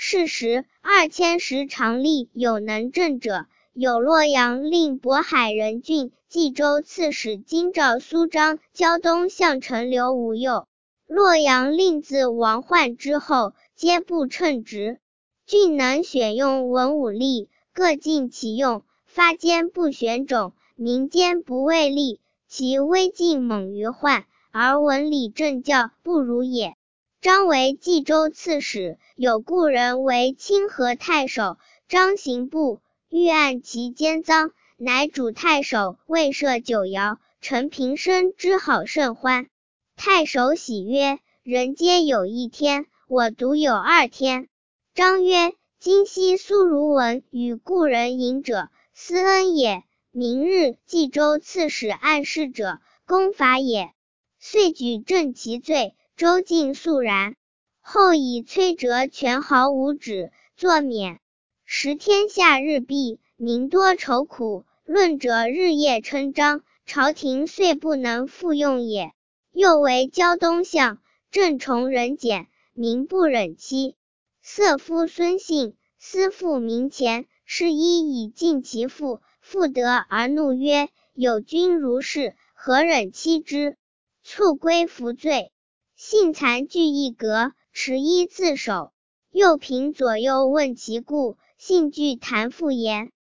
是时2000石常吏有能政者，有洛阳令渤海人郡冀州刺史京兆苏张胶东相陈留吴右。洛阳令自王焕之后，皆不称职。郡能选用文武吏，各尽其用，发间不选种，民间不畏吏，其威劲猛于患，而文理政教不如也。张为冀州刺史，有故人为清河太守，张刑部，欲按其奸赃，乃主太守未设酒肴，陈平生之好甚欢。太守喜曰：人皆有1天，我独有2天。张曰：今夕苏如文与故人饮者，私恩也，明日冀州刺史案事者，公法也。遂举正其罪，州尽肃然。后以崔哲权毫无止，作免。时天下日弊，民多愁苦，论者日夜称张，朝廷遂不能复用也。又为胶东相，正崇人简，民不忍欺。色夫孙信，私负民钱，是一以尽其父，复得而怒曰：有君如是，何忍欺之？卒归服罪。信残具一格，持衣自守。右平左右问其故，信具谈复言。